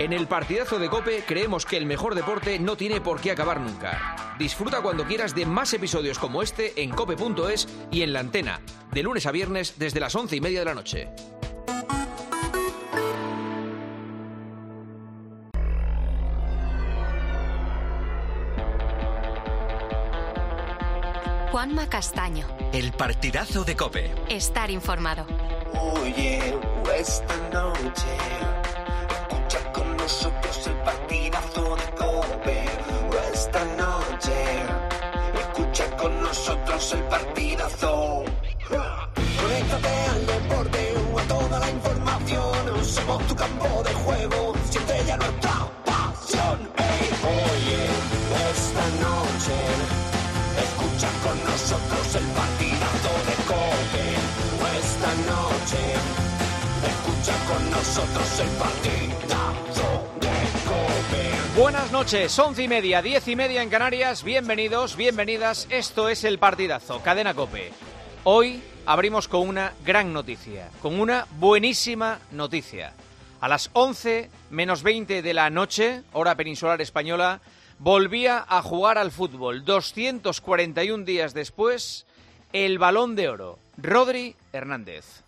En el partidazo de COPE creemos que el mejor deporte no tiene por qué acabar nunca. Disfruta cuando quieras de más episodios como este en cope.es y en La Antena, de lunes a viernes desde las 11:30 de la noche. Juanma Castaño. El partidazo de COPE. Estar informado. Oye, esta noche escucha con nosotros el partidazo de COPE. Esta noche escucha con nosotros el partidazo. Conéctate al deporte o a toda la información. Somos tu campo de juego, siente ya nuestra pasión. Oye, esta noche escucha con nosotros el partidazo de COPE. Esta noche escucha con nosotros el partidazo de COPE. Buenas noches, 11:30, 10:30 en Canarias. Bienvenidos, bienvenidas. Esto es el partidazo, Cadena COPE. Hoy abrimos con una gran noticia, con una buenísima noticia. A las 11:20 de la noche, hora peninsular española, volvía a jugar al fútbol. 241 días después, el Balón de Oro, Rodri Hernández.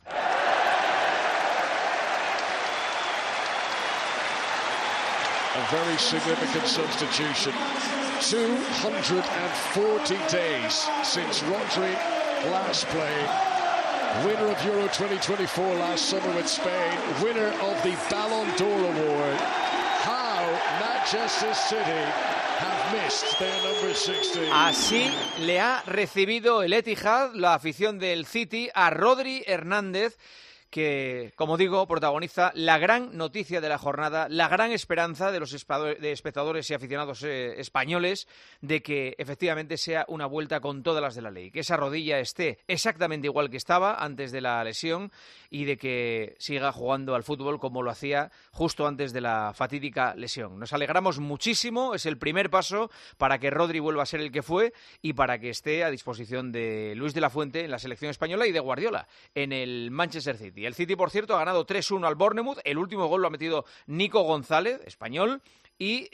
A very significant substitution. 240 days since Rodri last played. Winner of Euro 2024 last summer with Spain. Winner of the Ballon d'Or award. How Manchester City have missed their number 16. Así le ha recibido el Etihad, la afición del City, a Rodri Hernández, que, como digo, protagoniza la gran noticia de la jornada, la gran esperanza de los espectadores y aficionados españoles de que efectivamente sea una vuelta con todas las de la ley, que esa rodilla esté exactamente igual que estaba antes de la lesión y de que siga jugando al fútbol como lo hacía justo antes de la fatídica lesión. Nos alegramos muchísimo, es el primer paso para que Rodri vuelva a ser el que fue y para que esté a disposición de Luis de la Fuente en la selección española y de Guardiola en el Manchester City. El City, por cierto, ha ganado 3-1 al Bournemouth. El último gol lo ha metido Nico González, español. Y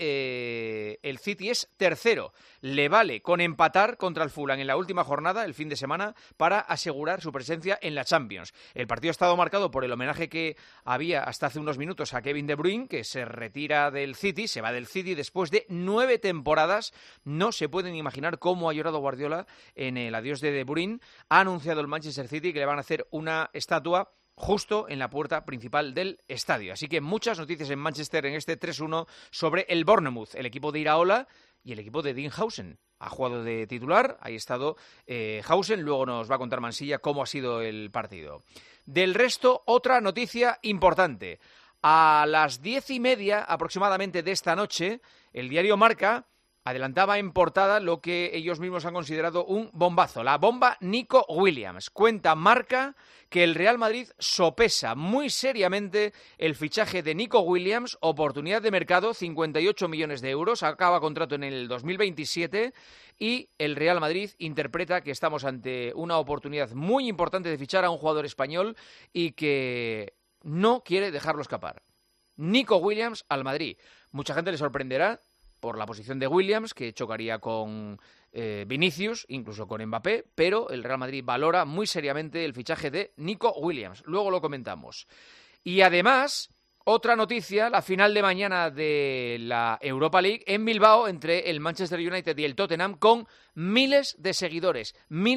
el City es tercero. Le vale con empatar contra el Fulham en la última jornada, el fin de semana, para asegurar su presencia en la Champions. El partido ha estado marcado por el homenaje que había hasta hace unos minutos a Kevin De Bruyne, que se retira del City, se va del City después de 9 temporadas. No se pueden imaginar cómo ha llorado Guardiola en el adiós de De Bruyne. Ha anunciado el Manchester City que le van a hacer una estatua justo en la puerta principal del estadio. Así que muchas noticias en Manchester en este 3-1 sobre el Bournemouth, el equipo de Iraola y el equipo de Dean Howson. Ha jugado de titular, ahí ha estado Howson, luego nos va a contar Mansilla cómo ha sido el partido. Del resto, otra noticia importante. A las 10:30 aproximadamente de esta noche, el diario Marca adelantaba en portada lo que ellos mismos han considerado un bombazo, la bomba Nico Williams. Cuenta Marca que el Real Madrid sopesa muy seriamente el fichaje de Nico Williams, oportunidad de mercado, 58 millones de euros, acaba contrato en el 2027 y el Real Madrid interpreta que estamos ante una oportunidad muy importante de fichar a un jugador español y que no quiere dejarlo escapar. Nico Williams al Madrid. Mucha gente le sorprenderá por la posición de Williams, que chocaría con Vinicius, incluso con Mbappé, pero el Real Madrid valora muy seriamente el fichaje de Nico Williams. Luego lo comentamos. Y además, otra noticia, la final de mañana de la Europa League en Bilbao entre el Manchester United y el Tottenham con miles de seguidores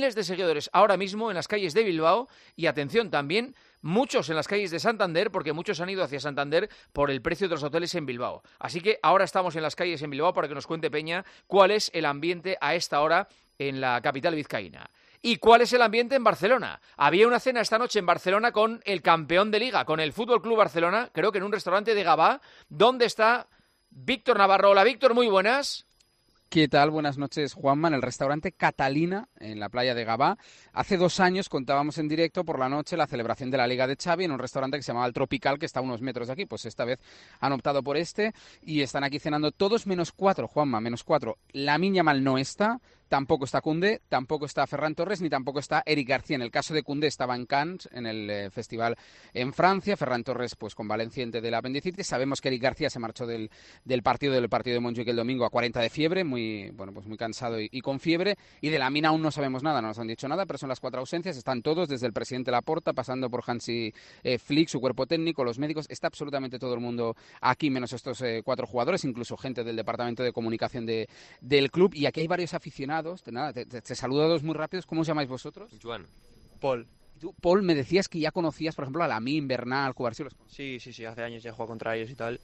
ahora mismo en las calles de Bilbao y atención también, muchos en las calles de Santander, porque muchos han ido hacia Santander por el precio de los hoteles en Bilbao. Así que ahora estamos en las calles en Bilbao para que nos cuente Peña cuál es el ambiente a esta hora en la capital vizcaína. ¿Y cuál es el ambiente en Barcelona? Había una cena esta noche en Barcelona con el campeón de Liga, con el FC Barcelona, creo que en un restaurante de Gavà, donde está Víctor Navarro. Hola, Víctor, muy buenas. ¿Qué tal? Buenas noches, Juanma. En el restaurante Catalina, en la playa de Gavà. Hace 2 años contábamos en directo por la noche la celebración de la Liga de Xavi en un restaurante que se llamaba El Tropical, que está a unos metros de aquí. Pues esta vez han optado por este y están aquí cenando todos menos 4, Juanma, menos 4. Lamine Yamal no está. tampoco está Koundé, tampoco está Ferran Torres, ni tampoco está Eric García. En el caso de Koundé estaba en Cannes, en el festival en Francia. Ferran Torres, pues convaleciente del apendicitis. Sabemos que Eric García se marchó del partido de Montjuic el domingo a 40 de fiebre, muy cansado y con fiebre. Y de Lamine aún no sabemos nada, no nos han dicho nada, pero son las 4 ausencias. Están todos, desde el presidente Laporta, pasando por Hansi Flick, su cuerpo técnico, los médicos. Está absolutamente todo el mundo aquí, menos estos 4 jugadores, incluso gente del departamento de comunicación del club. Y aquí hay varios aficionados. Nada, te saludo a dos muy rápidos. ¿Cómo os llamáis vosotros? Joan. Paul. Tú, Paul, me decías que ya conocías, por ejemplo, a Lamine, Bernal, Cubarsí. Sí, hace años ya he jugado contra ellos y tal.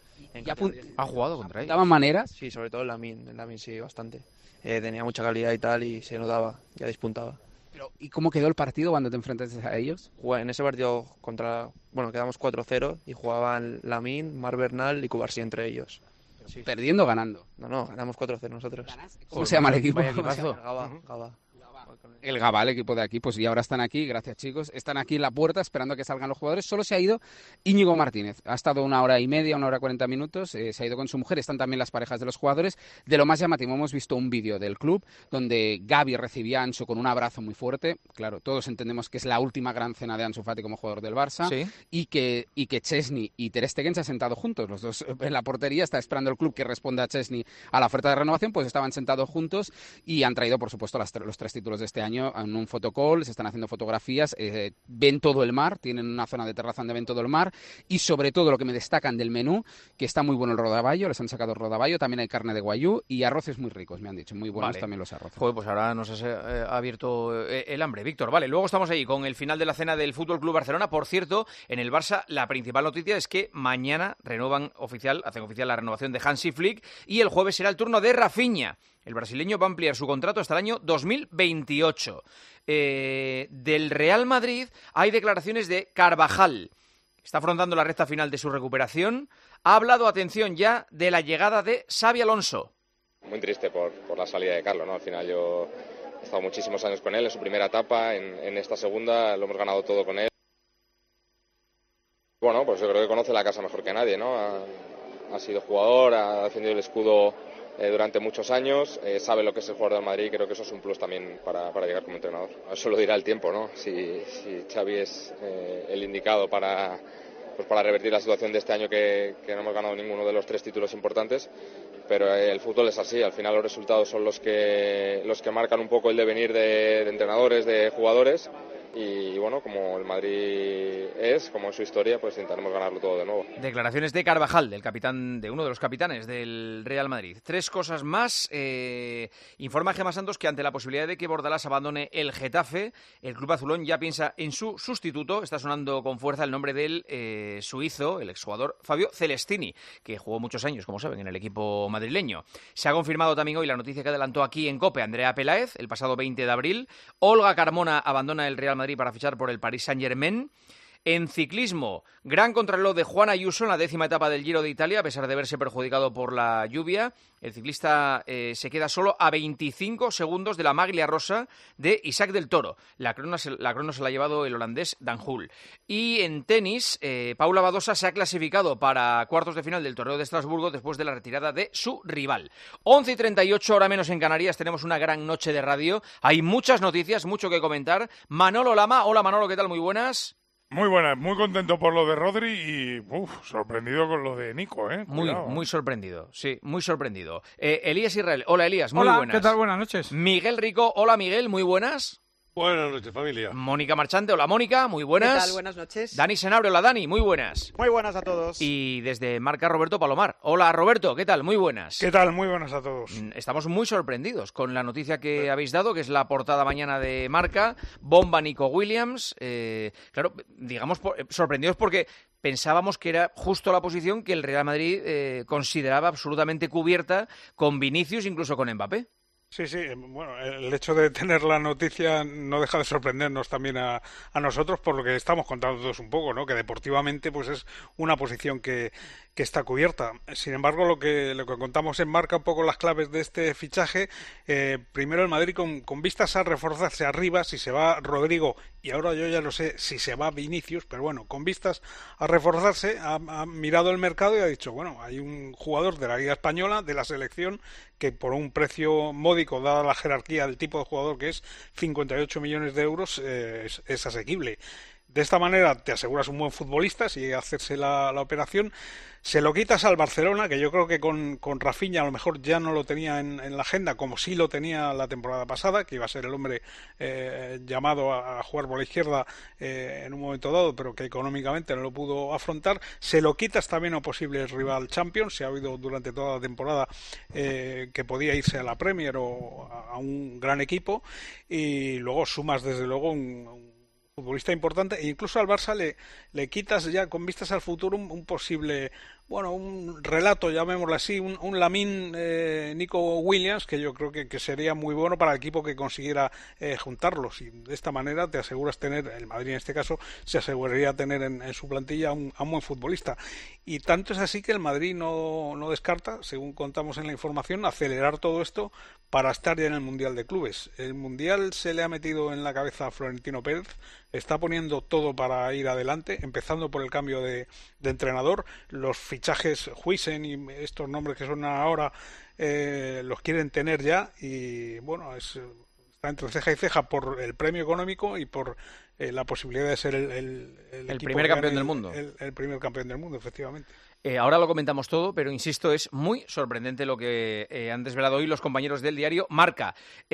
¿Ha jugado contra ellos? ¿Daban maneras? Sí, sobre todo Lamine sí, bastante. Tenía mucha calidad y tal, y se notaba, ya despuntaba. Pero, ¿y cómo quedó el partido cuando te enfrentaste a ellos? En ese partido quedamos 4-0 y jugaban Lamine, Mar Bernal y Cubarsí entre ellos. Sí. ¿Perdiendo o ganando? No, ganamos 4-0 nosotros. ¿Cómo se llama el equipo? Gaba. El Gabá, el equipo de aquí, pues y ahora están aquí, gracias chicos, están aquí en la puerta esperando a que salgan los jugadores. Solo se ha ido Íñigo Martínez, ha estado 1 hora y media, 1 hora 40 minutos, se ha ido con su mujer. Están también las parejas de los jugadores. De lo más llamativo, hemos visto un vídeo del club donde Gavi recibía a Ansu con un abrazo muy fuerte. Claro, todos entendemos que es la última gran cena de Ansu Fati como jugador del Barça. ¿Sí? y que Chesney y Ter Stegen se han sentado juntos, los dos en la portería. Está esperando el club que responda a Chesney a la oferta de renovación, pues estaban sentados juntos y han traído, por supuesto, los 3 títulos de este año en un fotocall. Se están haciendo fotografías, ven todo el mar, tienen una zona de terraza donde ven todo el mar, y sobre todo lo que me destacan del menú, que está muy bueno el rodaballo, les han sacado rodaballo, también hay carne de guayú y arroces muy ricos, me han dicho, muy buenos también los arroces. Joder, pues ahora nos has abierto el hambre, Víctor. Vale, luego estamos ahí con el final de la cena del Fútbol Club Barcelona. Por cierto, en el Barça la principal noticia es que mañana hacen oficial la renovación de Hansi Flick, y el jueves será el turno de Rafinha. El brasileño va a ampliar su contrato hasta el año 2028. Del Real Madrid hay declaraciones de Carvajal. Está afrontando la recta final de su recuperación. Ha hablado, atención ya, de la llegada de Xabi Alonso. Muy triste por la salida de Carlo, ¿no? Al final yo he estado muchísimos años con él en su primera etapa, en esta segunda lo hemos ganado todo con él. Bueno, pues yo creo que conoce la casa mejor que nadie, ¿no? Ha sido jugador, ha defendido el escudo durante muchos años, sabe lo que es el jugador del Madrid, y creo que eso es un plus también para llegar como entrenador. Eso lo dirá el tiempo, ¿no? Si Xavi es el indicado para revertir la situación de este año, que no hemos ganado ninguno de los 3 títulos importantes, pero el fútbol es así, al final los resultados son los que marcan un poco el devenir de entrenadores, de jugadores. Y bueno, como el Madrid como es su historia, pues intentaremos ganarlo todo de nuevo. Declaraciones de Carvajal, de uno de los capitanes del Real Madrid. 3 cosas más. Informa Gemma Santos que ante la posibilidad de que Bordalás abandone el Getafe, el club azulón ya piensa en su sustituto. Está sonando con fuerza el nombre del suizo, el exjugador Fabio Celestini, que jugó muchos años, como saben, en el equipo madrileño. Se ha confirmado también hoy la noticia que adelantó aquí en COPE Andrea Peláez el pasado 20 de abril. Olga Carmona abandona el Real Madrid para fichar por el Paris Saint-Germain. En ciclismo, gran contrarreloj de Juan Ayuso en la 10ª etapa del Giro de Italia, a pesar de verse perjudicado por la lluvia. El ciclista se queda solo a 25 segundos de la maglia rosa de Isaac del Toro. La crono se la ha llevado el holandés Dan Hul. Y en tenis, Paula Badosa se ha clasificado para cuartos de final del Torneo de Estrasburgo después de la retirada de su rival. 11:38, hora menos en Canarias. Tenemos una gran noche de radio. Hay muchas noticias, mucho que comentar. Manolo Lama. Hola Manolo, ¿qué tal? Muy buenas. Muy buenas, muy contento por lo de Rodri y sorprendido con lo de Nico, ¿eh? Muy sorprendido, sí, muy sorprendido. Elías Israel, hola Elías, muy buenas. Hola, ¿qué tal? Buenas noches. Miguel Rico, hola Miguel, muy buenas. Buenas noches, familia. Mónica Marchante, hola Mónica, muy buenas. ¿Qué tal? Buenas noches. Dani Senabre, hola Dani, muy buenas. Muy buenas a todos. Y desde Marca, Roberto Palomar. Hola Roberto, ¿qué tal? Muy buenas. ¿Qué tal? Muy buenas a todos. Estamos muy sorprendidos con la noticia que habéis dado, que es la portada mañana de Marca. Bomba Nico Williams. Claro, digamos sorprendidos porque pensábamos que era justo la posición que el Real Madrid consideraba absolutamente cubierta con Vinicius, incluso con Mbappé. Sí, bueno, el hecho de tener la noticia no deja de sorprendernos también a nosotros por lo que estamos contando todos un poco, ¿no? Que deportivamente pues es una posición que está cubierta. Sin embargo, lo que contamos enmarca un poco las claves de este fichaje. Primero el Madrid con vistas a reforzarse arriba, si se va Rodrigo, y ahora yo ya no sé si se va Vinicius, pero bueno, con vistas a reforzarse, ha mirado el mercado y ha dicho, bueno, hay un jugador de la Liga Española, de la selección, que por un precio módico, dada la jerarquía del tipo de jugador que es, 58 millones de euros, es asequible. De esta manera te aseguras un buen futbolista si hacerse la operación. Se lo quitas al Barcelona, que yo creo que con Rafinha a lo mejor ya no lo tenía en la agenda, como sí lo tenía la temporada pasada, que iba a ser el hombre llamado a jugar por la izquierda en un momento dado, pero que económicamente no lo pudo afrontar. Se lo quitas también a un posible rival Champions. Se ha oído durante toda la temporada que podía irse a la Premier o a un gran equipo, y luego sumas desde luego un futbolista importante, e incluso al Barça le quitas ya con vistas al futuro un posible, bueno, un relato, llamémoslo así, un Lamine Nico Williams, que yo creo que sería muy bueno para el equipo que consiguiera juntarlos, y de esta manera te aseguras tener, el Madrid en este caso, se aseguraría tener en su plantilla a un buen futbolista. Y tanto es así que el Madrid no descarta, según contamos en la información, acelerar todo esto para estar ya en el Mundial de Clubes. El Mundial se le ha metido en la cabeza a Florentino Pérez, está poniendo todo para ir adelante, empezando por el cambio de entrenador. Los fichajes Huijsen y estos nombres que son ahora los quieren tener ya, y bueno, está entre ceja y ceja por el premio económico y por la posibilidad de ser el primer campeón del mundo. El primer campeón del mundo, efectivamente. Ahora lo comentamos todo, pero insisto, es muy sorprendente lo que han desvelado hoy los compañeros del diario Marca.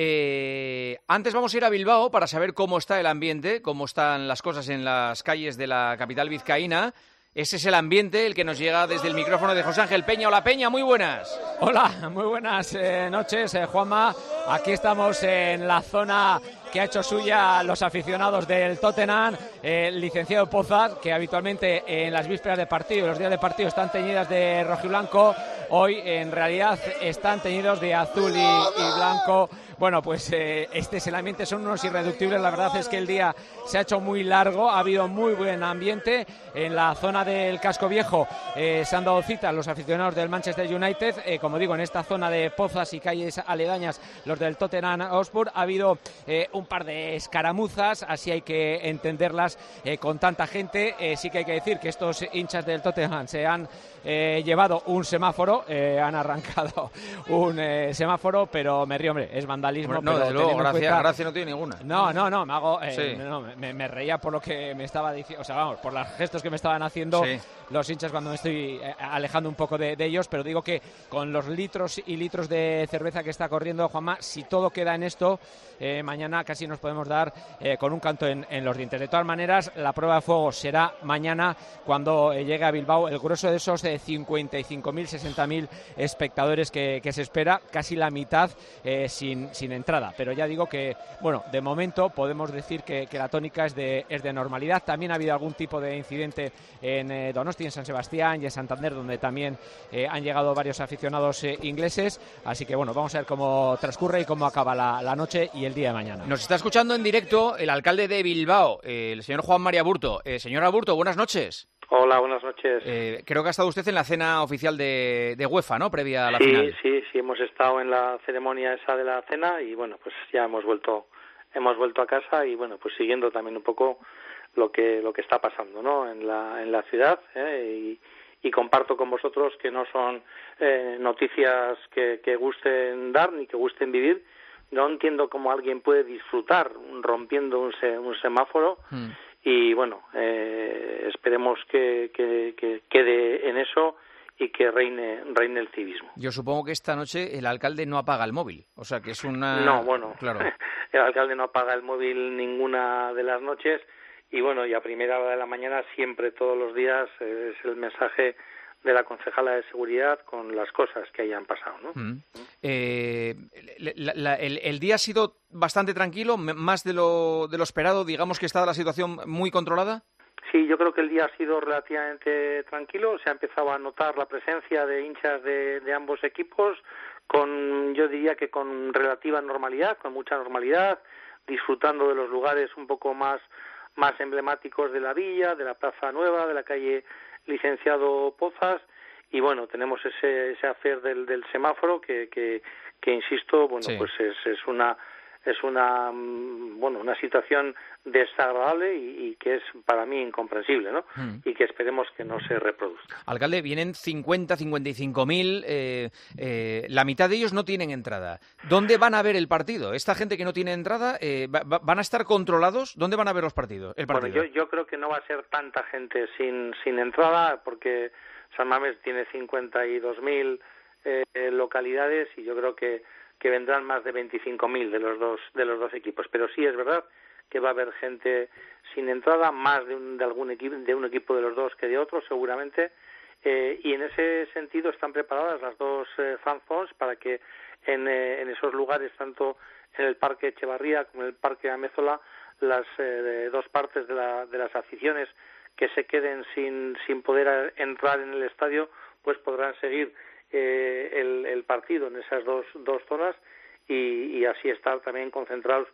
Antes vamos a ir a Bilbao para saber cómo está el ambiente, cómo están las cosas en las calles de la capital vizcaína. Ese es el ambiente, el que nos llega desde el micrófono de José Ángel Peña. Hola Peña, muy buenas. Hola, muy buenas noches, Juanma. Aquí estamos en la zona que ha hecho suya los aficionados del Tottenham, el licenciado Pozas, que habitualmente en las vísperas de partido, los días de partido, están teñidas de rojiblanco. Hoy en realidad están teñidos de azul y blanco. Bueno, pues este es el ambiente, son unos irreductibles. La verdad es que el día se ha hecho muy largo, ha habido muy buen ambiente. En la zona del Casco Viejo se han dado cita los aficionados del Manchester United. Como digo, en esta zona de Pozas y calles aledañas, los del Tottenham Hotspur, ha habido un par de escaramuzas, así hay que entenderlas con tanta gente. Sí que hay que decir que estos hinchas del Tottenham se han llevado un semáforo, han arrancado un semáforo, pero me río, hombre, es vandalismo. No, desde luego, gracia no tiene ninguna. No, me hago, sí. me reía por lo que me estaba diciendo, o sea, vamos, por los gestos que me estaban haciendo sí. Los hinchas cuando me estoy alejando un poco de ellos, pero digo que con los litros y litros de cerveza que está corriendo, Juanma, si todo queda en esto, mañana casi nos podemos dar con un canto en los dientes. De todas maneras, la prueba de fuego será mañana cuando llegue a Bilbao el grueso de esos 55.000, 60.000 espectadores que se espera, casi la mitad sin entrada. Pero ya digo que, bueno, de momento podemos decir que la tónica es de normalidad. También ha habido algún tipo de incidente en Donosti, en San Sebastián y en Santander, donde también han llegado varios aficionados ingleses. Así que, bueno, vamos a ver cómo transcurre y cómo acaba la noche y el día de mañana. Nos está escuchando en directo el alcalde de Bilbao, el señor Juan María Aburto. Señor Aburto, buenas noches. Hola, buenas noches. Creo que ha estado usted en la cena oficial de UEFA, ¿no? Previa a la final. Sí, hemos estado en la ceremonia esa de la cena y bueno, pues ya hemos vuelto a casa y bueno, pues siguiendo también un poco lo que está pasando, ¿no? En la ciudad, y comparto con vosotros que no son noticias que gusten dar ni que gusten vivir. No entiendo cómo alguien puede disfrutar rompiendo un semáforo. Y bueno, esperemos que quede en eso y que reine el civismo. Yo supongo que esta noche el alcalde no apaga el móvil, o sea que es una... No, bueno, claro. El alcalde no apaga el móvil ninguna de las noches y bueno, y a primera hora de la mañana siempre, todos los días, es el mensaje de la concejala de seguridad con las cosas que hayan pasado, ¿no? El día ha sido bastante tranquilo, más de lo esperado, digamos que está la situación muy controlada. Sí, yo creo que el día ha sido relativamente tranquilo, se ha empezado a notar la presencia de hinchas de ambos equipos, yo diría que con relativa normalidad, con mucha normalidad, disfrutando de los lugares un poco más emblemáticos de la villa, de la Plaza Nueva, de la calle Licenciado Pozas, bueno, tenemos ese affair del semáforo que insisto, bueno, sí. pues es una situación desagradable y que es para mí incomprensible, ¿no? Y que esperemos que no se reproduzca. Alcalde, vienen 55.000, la mitad de ellos no tienen entrada. ¿Dónde van a ver el partido? Esta gente que no tiene entrada, ¿van a estar controlados? ¿Dónde van a ver el partido? Bueno, yo creo que no va a ser tanta gente sin entrada, porque San Mamés tiene 52.000 localidades y yo creo que vendrán más de 25.000 de los dos equipos, pero sí es verdad que va a haber gente sin entrada, más de un equipo de los dos que de otro seguramente, y en ese sentido están preparadas las dos fan zones para que en esos lugares, tanto en el Parque Echevarría como en el Parque Amézola, las dos partes de las aficiones que se queden sin poder entrar en el estadio, pues podrán seguir el partido en esas dos zonas y así estar también concentrados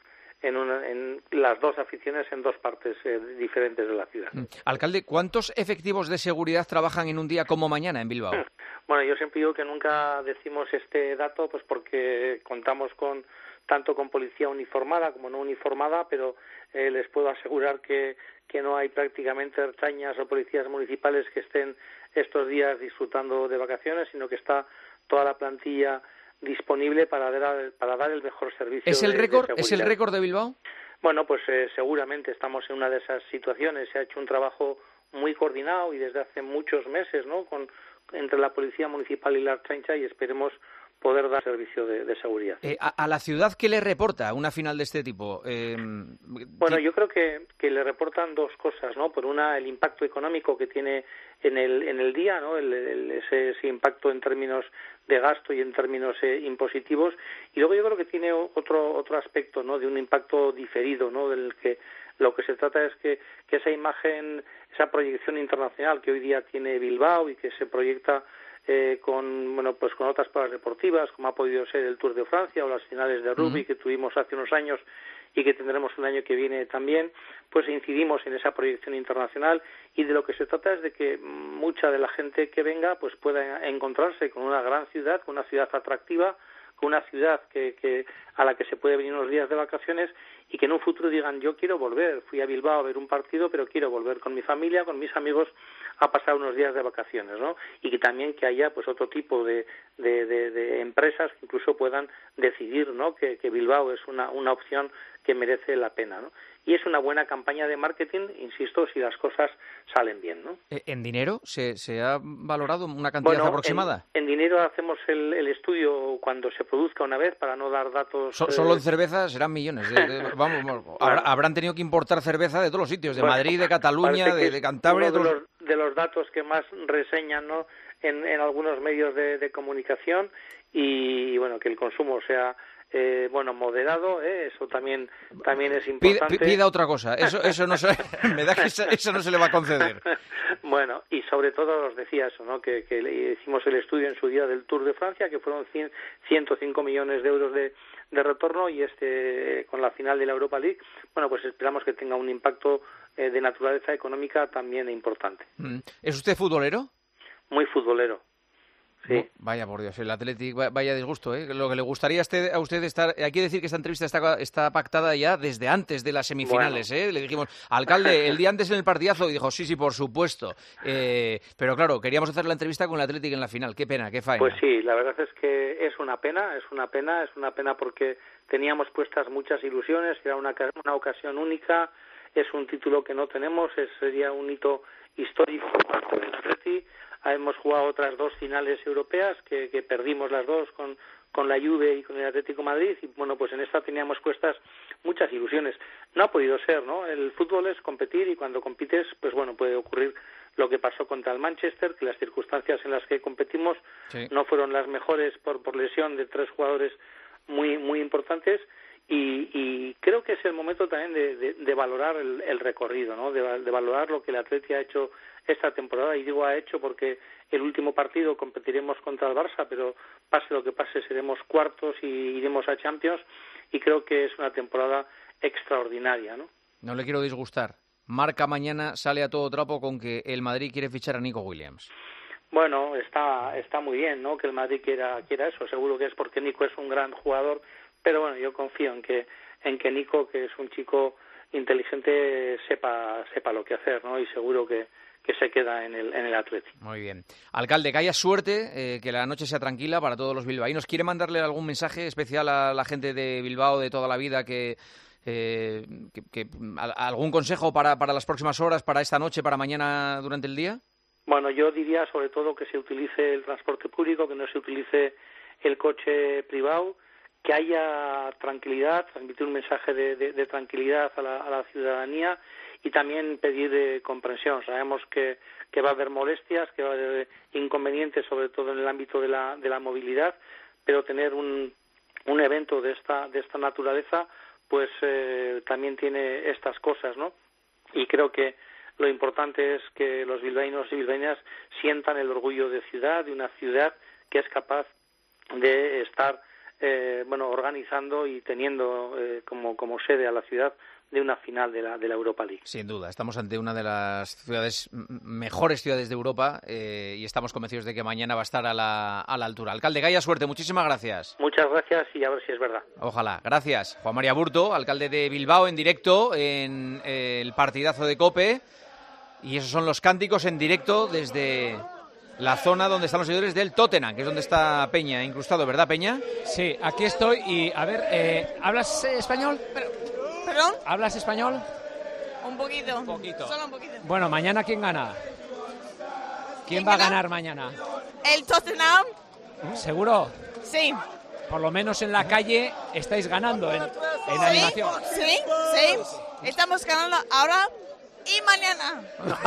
en las dos aficiones en dos partes diferentes de la ciudad. Alcalde, ¿cuántos efectivos de seguridad trabajan en un día como mañana en Bilbao? Bueno, yo siempre digo que nunca decimos este dato, pues porque contamos tanto con policía uniformada como no uniformada, pero les puedo asegurar que no hay prácticamente ertzañas o policías municipales que estén estos días disfrutando de vacaciones, sino que está toda la plantilla disponible para dar el mejor servicio. ¿Es el récord de Bilbao? Bueno, pues seguramente estamos en una de esas situaciones. Se ha hecho un trabajo muy coordinado y desde hace muchos meses, ¿no?, entre la policía municipal y la ertzaintza, y esperemos poder dar servicio de seguridad. ¿A la ciudad qué le reporta una final de este tipo? Bueno, yo creo que le reportan dos cosas, ¿no? Por una, el impacto económico que tiene en el día, ¿no? Ese impacto en términos de gasto y en términos impositivos. Y luego yo creo que tiene otro aspecto, ¿no?, de un impacto diferido, ¿no?, del que lo que se trata es que esa imagen, esa proyección internacional que hoy día tiene Bilbao y que se proyecta con otras pruebas deportivas, como ha podido ser el Tour de Francia o las finales de rugby que tuvimos hace unos años y que tendremos el año que viene también, pues incidimos en esa proyección internacional, y de lo que se trata es de que mucha de la gente que venga pues pueda encontrarse con una gran ciudad, con una ciudad atractiva, con una ciudad a la que se puede venir unos días de vacaciones y que en un futuro digan: yo quiero volver, fui a Bilbao a ver un partido, pero quiero volver con mi familia, con mis amigos, a pasar unos días de vacaciones, ¿no? Y que también que haya pues otro tipo de empresas que incluso puedan decidir, ¿no?, que Bilbao es una opción que merece la pena, ¿no? Y es una buena campaña de marketing, insisto, si las cosas salen bien, ¿no? ¿En dinero se ha valorado una cantidad aproximada? En dinero hacemos el estudio cuando se produzca una vez, para no dar datos... Solo en cerveza serán millones. Habrán tenido que importar cerveza de todos los sitios, de Madrid, de Cataluña, de Cantabria... de los datos que más reseñan, ¿no?, en algunos medios de comunicación, y bueno, que el consumo sea... moderado, eso también es importante. Pida otra cosa, eso no se, me da que eso no se le va a conceder. Bueno, y sobre todo os decía eso, ¿no?, que hicimos el estudio en su día del Tour de Francia, que fueron 105 millones de euros de retorno, y con la final de la Europa League, bueno, pues esperamos que tenga un impacto de naturaleza económica también importante. ¿Es usted futbolero? Muy futbolero. Sí. Vaya por Dios, el Athletic, vaya disgusto, ¿eh? Lo que le gustaría a usted estar... Hay que decir que esta entrevista está pactada ya desde antes de las semifinales, ¿eh? Le dijimos: alcalde, el día antes en el partidazo, y dijo: sí, por supuesto. Pero claro, queríamos hacer la entrevista con el Athletic en la final. Qué pena, qué faena. Pues sí, la verdad es que es una pena porque teníamos puestas muchas ilusiones, era una ocasión única, es un título que no tenemos, sería un hito histórico para el Athletic. Hemos jugado otras dos finales europeas que perdimos las dos con la Juve y con el Atlético de Madrid, y bueno, pues en esta teníamos puestas muchas ilusiones. No ha podido ser, ¿no? El fútbol es competir, y cuando compites, pues bueno, puede ocurrir lo que pasó contra el Manchester, que las circunstancias en las que competimos no fueron las mejores por lesión de tres jugadores muy, muy importantes. Y creo que es el momento también de valorar el recorrido, ¿no?, de valorar lo que el Atleti ha hecho esta temporada. Y digo ha hecho porque el último partido competiremos contra el Barça, pero pase lo que pase seremos cuartos y iremos a Champions, y creo que es una temporada extraordinaria, ¿no? No le quiero disgustar. Marca mañana sale a todo trapo con que el Madrid quiere fichar a Nico Williams. Bueno, está muy bien, ¿no? Que el Madrid quiera eso. Seguro que es porque Nico es un gran jugador, pero bueno, yo confío en que Nico, que es un chico inteligente, sepa lo que hacer, ¿no? Y seguro que se queda en el Atleti. Muy bien. Alcalde, que haya suerte, que la noche sea tranquila para todos los bilbaínos. ¿Quiere mandarle algún mensaje especial a la gente de Bilbao de toda la vida que algún consejo para las próximas horas, para esta noche, para mañana durante el día? Bueno, yo diría sobre todo que se utilice el transporte público, que no se utilice el coche privado, que haya tranquilidad, transmitir un mensaje de tranquilidad a la ciudadanía y también pedir comprensión. Sabemos que va a haber molestias, que va a haber inconvenientes, sobre todo en el ámbito de la movilidad, pero tener un evento de esta naturaleza pues también tiene estas cosas, ¿no? Y creo que lo importante es que los bilbaínos y bilbaínas sientan el orgullo de ciudad, de una ciudad que es capaz de estar organizando y teniendo como sede a la ciudad de una final de la Europa League. Sin duda, estamos ante una de las mejores ciudades de Europa y estamos convencidos de que mañana va a estar a la altura. Alcalde, que haya suerte, muchísimas gracias. Muchas gracias y a ver si es verdad. Ojalá, gracias. Juan María Burto, alcalde de Bilbao, en directo en el partidazo de COPE, y esos son los cánticos en directo desde la zona donde están los seguidores del Tottenham, que es donde está Peña incrustado, ¿verdad, Peña? Sí, aquí estoy y, a ver, ¿hablas español? ¿Perdón? ¿Hablas español? Un poquito. Solo un poquito. Bueno, ¿mañana quién gana? ¿Quién va a ganar mañana? El Tottenham. ¿Seguro? Sí. Por lo menos en la calle estáis ganando en animación. Sí. Estamos ganando ahora y mañana.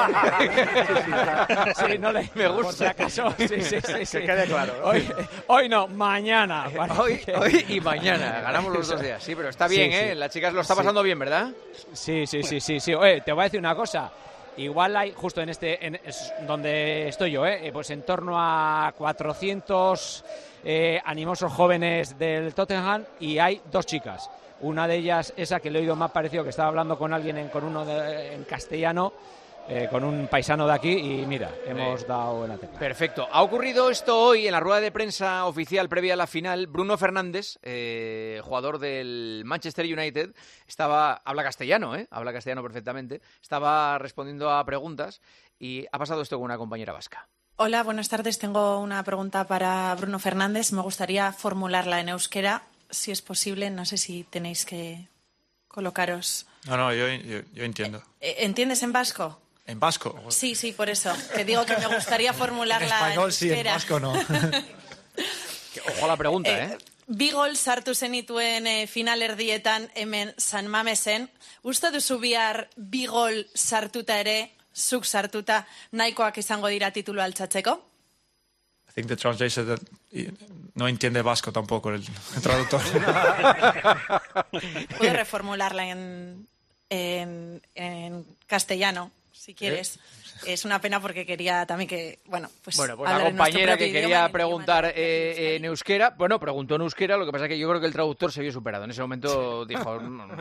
Sí, no le me gusta. Por si acaso. Sí. Que quede claro, ¿no? Hoy no, mañana. Hoy y mañana. Ganamos los 2 días. Sí, pero está bien, sí. ¿eh? La chica lo está pasando bien, ¿verdad? Sí. Oye, te voy a decir una cosa. Igual hay, justo donde estoy yo, pues en torno a 400 animosos jóvenes del Tottenham y hay 2 chicas. Una de ellas, esa que le he oído más parecido, que estaba hablando con alguien en castellano, con un paisano de aquí, y mira, hemos dado en la tecla. Perfecto. Ha ocurrido esto hoy en la rueda de prensa oficial previa a la final. Bruno Fernández, jugador del Manchester United, habla castellano perfectamente, estaba respondiendo a preguntas y ha pasado esto con una compañera vasca. Hola, buenas tardes. Tengo una pregunta para Bruno Fernández. Me gustaría formularla en euskera. Si es posible, no sé si tenéis que colocaros. No, yo entiendo. ¿Entiendes en vasco? ¿En vasco? Sí, por eso. Te digo que me gustaría formularla en español, euskera. sí, en vasco no. Ojo a la pregunta, ¿eh? Bi gol sartu zenituen finalerdietan hemen San Mamesen. Uste duzu bihar bi gol sartuta ere, zuk sartuta, nahikoak izango dira titulu altxatzeko? I think the translation that no entiende vasco tampoco el traductor. Puedo reformularla en castellano, si quieres. Es una pena porque quería también que, pues la compañera que quería preguntar en euskera, preguntó en euskera, lo que pasa es que yo creo que el traductor se vio superado. En ese momento dijo...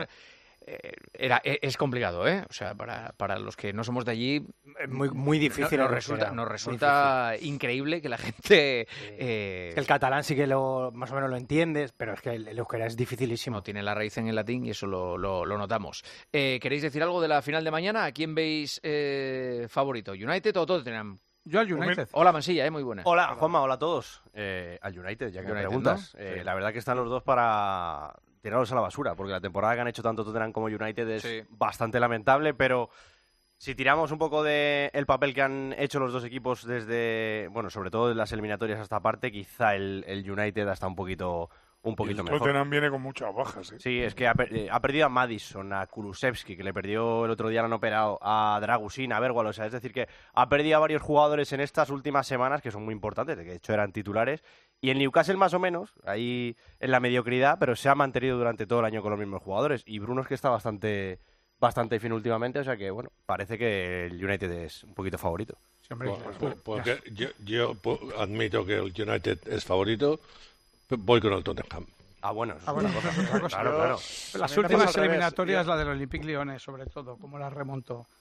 es complicado, ¿eh? O sea, para los que no somos de allí... Muy difícil. Nos resulta increíble que la gente... El catalán sí que más o menos lo entiendes, pero es que el euskera es dificilísimo. No, tiene la raíz en el latín y eso lo notamos. ¿Queréis decir algo de la final de mañana? ¿A quién veis favorito? ¿United o Tottenham? Yo al United. Hola, Mansilla, muy buena. Hola, Juanma, hola a todos. Al United, ya que me preguntas. ¿No? Sí. La verdad que están los dos para tirarlos a la basura, porque la temporada que han hecho tanto Tottenham como United es bastante lamentable, pero si tiramos un poco del papel que han hecho los dos equipos desde, sobre todo de las eliminatorias hasta parte, quizá el United hasta un poquito mejor. Tottenham viene con muchas bajas. Sí, es que ha perdido a Maddison, a Kulusevski, que le perdió el otro día, lo han operado, a Dragusin, a Bergwall, es decir, que ha perdido a varios jugadores en estas últimas semanas, que son muy importantes, de que de hecho eran titulares, y el Newcastle más o menos, ahí en la mediocridad, pero se ha mantenido durante todo el año con los mismos jugadores, y Bruno es que está bastante fino últimamente, o sea que, parece que el United es un poquito favorito. Porque yo admito que el United es favorito. Voy con el Tottenham. Bueno, es otra cosa. Claro. Las últimas eliminatorias, la del Olympique Lyonnais, sobre todo, como las remontó.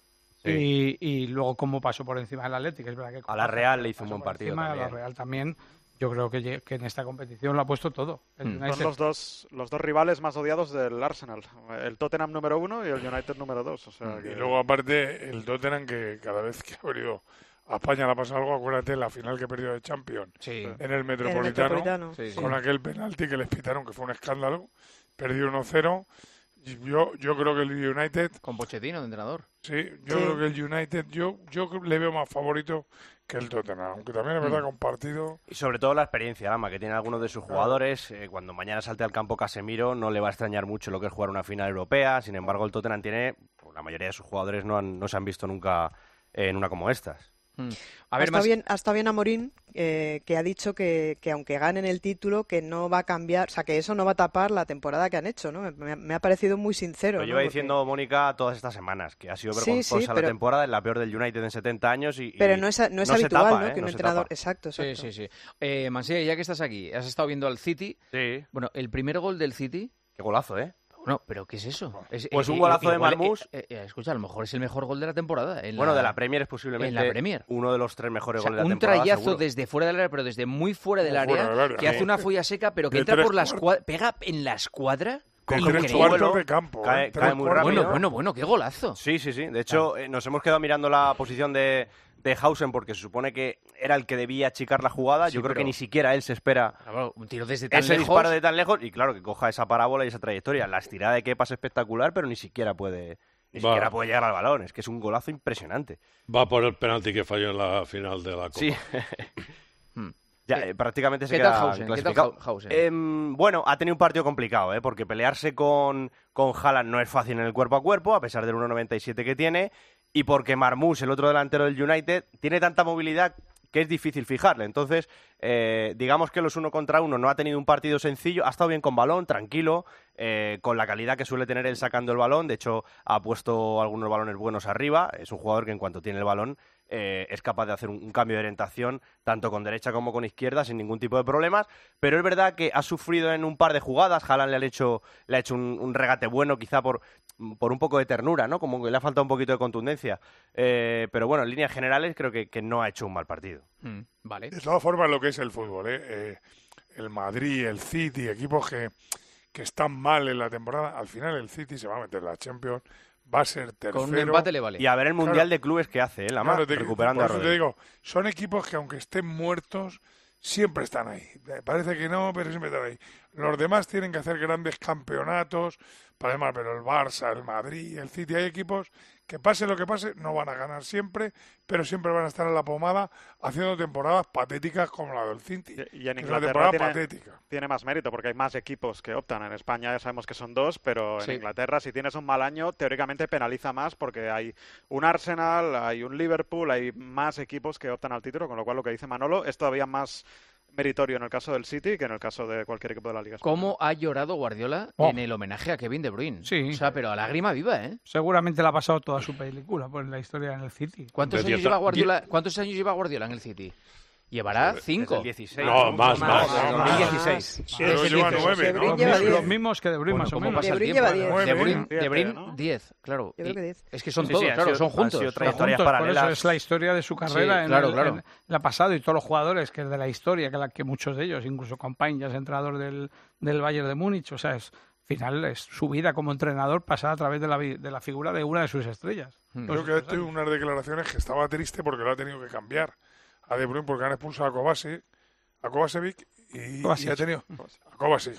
y luego cómo pasó por encima del Atlético. Es verdad que a la Real le hizo un buen partido encima, también. A la Real también. Yo creo que en esta competición lo ha puesto todo. Son los dos rivales más odiados del Arsenal. El Tottenham número 1 y el United número 2. O sea Y luego, aparte, el Tottenham, que cada vez que ha venido a España le ha pasado algo. Acuérdate la final que perdió de Champions en el Metropolitano, con aquel penalti que les pitaron, que fue un escándalo. Perdió 1-0. Yo creo que el United... Con Pochettino de entrenador. Sí, yo creo que el United, yo le veo más favorito que el Tottenham, aunque también es verdad que un partido... Y sobre todo la experiencia, Lama, que tiene algunos de sus jugadores. Cuando mañana salte al campo Casemiro no le va a extrañar mucho lo que es jugar una final europea. Sin embargo, el Tottenham tiene... la mayoría de sus jugadores no se han visto nunca en una como estas. A ver, ha estado bien Amorín, que ha dicho que aunque ganen el título, que no va a cambiar, o sea, que eso no va a tapar la temporada que han hecho, ¿no? Me ha parecido muy sincero. Lo lleva diciendo Mónica todas estas semanas, que ha sido vergonzosa la temporada, es la peor del United en 70 años. Pero no es habitual, tapa, ¿no? Que un entrenador... Exacto. Sí. Mansilla, ya que estás aquí, has estado viendo al City. Sí. Bueno, el primer gol del City... Qué golazo, ¿eh? No, pero ¿qué es eso? Pues un golazo de Marmús. Escucha, a lo mejor es el mejor gol de la temporada. De la Premier es posiblemente en la Premier. Uno de los 3 mejores goles de la temporada. Un trayazo seguro. desde fuera del área, pero desde muy fuera del área, que hace una folla seca, pero que entra por la escuadra, pega en la escuadra. Con 3 cuartos de campo. Cae muy rápido. Bueno, qué golazo. Sí. De hecho, nos hemos quedado mirando la posición de Hausen porque se supone que era el que debía achicar la jugada. Yo creo que ni siquiera él se espera un tiro desde tan ese lejos. Disparo de tan lejos y claro, que coja esa parábola y esa trayectoria. La estirada de Kepa es espectacular, pero ni siquiera puede llegar al balón. Es que es un golazo impresionante. Va por el penalti que falló en la final de la Copa. Sí. Prácticamente se queda clasificado. ¿Qué tal Hausen? Bueno, ha tenido un partido complicado, porque pelearse con Haaland no es fácil en el cuerpo a cuerpo, a pesar del 1,97 que tiene, y porque Marmús, el otro delantero del United, tiene tanta movilidad que es difícil fijarle. Entonces, digamos que los 1 contra 1 no ha tenido un partido sencillo, ha estado bien con balón, tranquilo, con la calidad que suele tener él sacando el balón. De hecho, ha puesto algunos balones buenos arriba. Es un jugador que en cuanto tiene el balón es capaz de hacer un cambio de orientación tanto con derecha como con izquierda sin ningún tipo de problemas, pero es verdad que ha sufrido en un par de jugadas. Haaland le ha hecho un regate bueno, quizá por un poco de ternura, ¿no? Como que le ha faltado un poquito de contundencia, pero bueno, en líneas generales creo que no ha hecho un mal partido. Vale. De todas formas, lo que es el fútbol, el Madrid, el City, equipos que están mal en la temporada, al final el City se va a meter en la Champions, va a ser tercero. Con un empate le vale. Y a ver el Mundial de Clubes que hace, recuperando a Rodri. Te digo, son equipos que aunque estén muertos, siempre están ahí. Parece que no, pero siempre están ahí. Los demás tienen que hacer grandes campeonatos, pero el Barça, el Madrid, el City, hay equipos que pase lo que pase, no van a ganar siempre, pero siempre van a estar en la pomada haciendo temporadas patéticas como la del City. Y en que Inglaterra es una patética. Tiene más mérito porque hay más equipos que optan. En España ya sabemos que son 2, pero en Inglaterra si tienes un mal año teóricamente penaliza más porque hay un Arsenal, hay un Liverpool, hay más equipos que optan al título, con lo cual lo que dice Manolo es todavía más meritorio en el caso del City que en el caso de cualquier equipo de la Liga Española. ¿Cómo ha llorado Guardiola en el homenaje a Kevin De Bruyne? Sí. O sea, pero a lágrima viva, ¿eh? Seguramente le ha pasado toda su película por la historia en el City. ¿Cuántos años lleva Guardiola en el City? Llevará 5. 16. No, más. 2016. Lleva 9, ¿no? Los mismos que De Bruyne, más o menos. De Bruyne lleva 10. De Bruyne, 10, claro. Yo creo que 10. Es que son todos, claro, son juntos. Trayectorias paralelas. Por eso es la historia de su carrera en la pasado, y todos los jugadores que es de la historia, que muchos de ellos, incluso Compañ, ya es entrenador del Bayern de Múnich, o sea, al final es su vida como entrenador pasada a través de la figura de una de sus estrellas. Creo que ha tenido unas declaraciones que estaba triste porque lo ha tenido que cambiar a De Bruyne porque han expulsado a Kovacevic y ha tenido a Kovacic,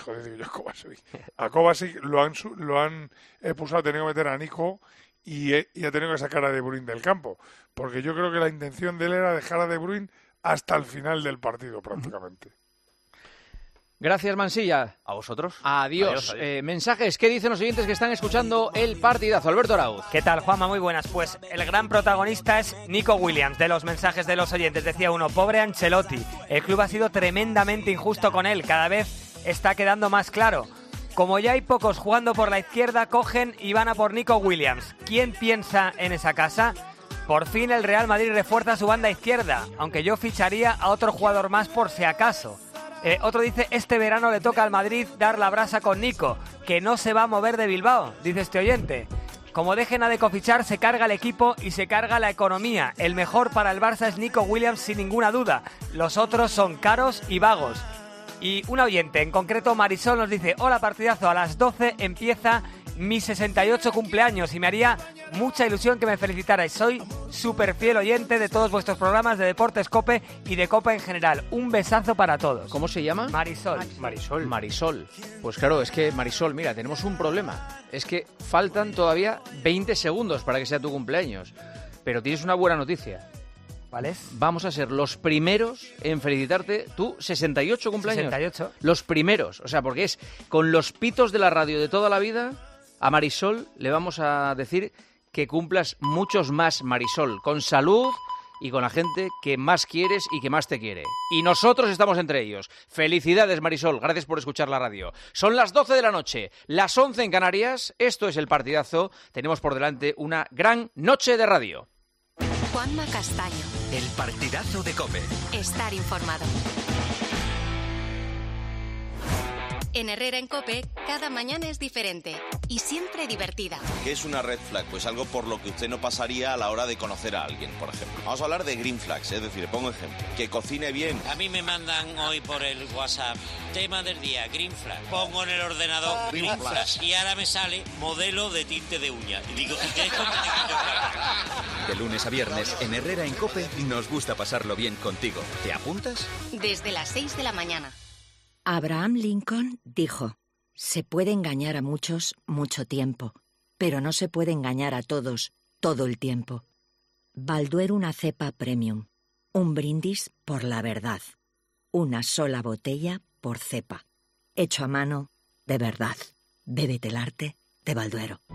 a Kovacic lo han expulsado, ha tenido que meter a Nico y ha tenido que sacar a De Bruyne del campo, porque yo creo que la intención de él era dejar a De Bruyne hasta el final del partido prácticamente. Gracias, Mansilla. ¿A vosotros? Adiós. Mensajes, ¿qué dicen los oyentes que están escuchando el partidazo? Alberto Arauz. ¿Qué tal, Juanma? Muy buenas. Pues el gran protagonista es Nico Williams, de los mensajes de los oyentes. Decía uno, pobre Ancelotti, el club ha sido tremendamente injusto con él, cada vez está quedando más claro. Como ya hay pocos jugando por la izquierda, cogen y van a por Nico Williams. ¿Quién piensa en esa casa? Por fin el Real Madrid refuerza su banda izquierda, aunque yo ficharía a otro jugador más por si acaso. Otro dice, este verano le toca al Madrid dar la brasa con Nico, que no se va a mover de Bilbao, dice este oyente. como dejen a Deco fichar, se carga el equipo y se carga la economía. El mejor para el Barça es Nico Williams, sin ninguna duda. Los otros son caros y vagos. Y un oyente, en concreto Marisol, nos dice: hola, partidazo, a las 12 empieza mi 68 cumpleaños y me haría mucha ilusión que me felicitarais. Soy súper fiel oyente de todos vuestros programas de Deportes COPE y de COPE en general. Un besazo para todos. ¿Cómo se llama? Marisol. Marisol. Pues claro, es que Marisol, mira, tenemos un problema. Es que faltan todavía 20 segundos para que sea tu cumpleaños. Pero tienes una buena noticia. ¿Cuál es? Vamos a ser los primeros en felicitarte tu 68 cumpleaños. 68. Los primeros. O sea, porque es con los pitos de la radio de toda la vida. A Marisol le vamos a decir que cumplas muchos más, Marisol, con salud y con la gente que más quieres y que más te quiere. Y nosotros estamos entre ellos. Felicidades, Marisol, gracias por escuchar la radio. Son las 12 de la noche, las 11 en Canarias, esto es El Partidazo, tenemos por delante una gran noche de radio. Juanma Castaño. El Partidazo de COPE. Estar informado. En Herrera en COPE, cada mañana es diferente y siempre divertida. ¿Qué es una red flag? Pues algo por lo que usted no pasaría a la hora de conocer a alguien, por ejemplo. Vamos a hablar de green flags, es decir, pongo ejemplo. Que cocine bien. A mí me mandan hoy por el WhatsApp, tema del día, green flag. Pongo en el ordenador green flag y ahora me sale modelo de tinte de uña. Y digo, ¿qué es esto? De lunes a viernes, en Herrera en COPE, nos gusta pasarlo bien contigo. ¿Te apuntas? Desde las 6 de la mañana. Abraham Lincoln dijo: se puede engañar a muchos mucho tiempo, pero no se puede engañar a todos todo el tiempo. Balduero, una cepa premium. Un brindis por la verdad. Una sola botella por cepa. Hecho a mano, de verdad. Bébete el arte de Balduero.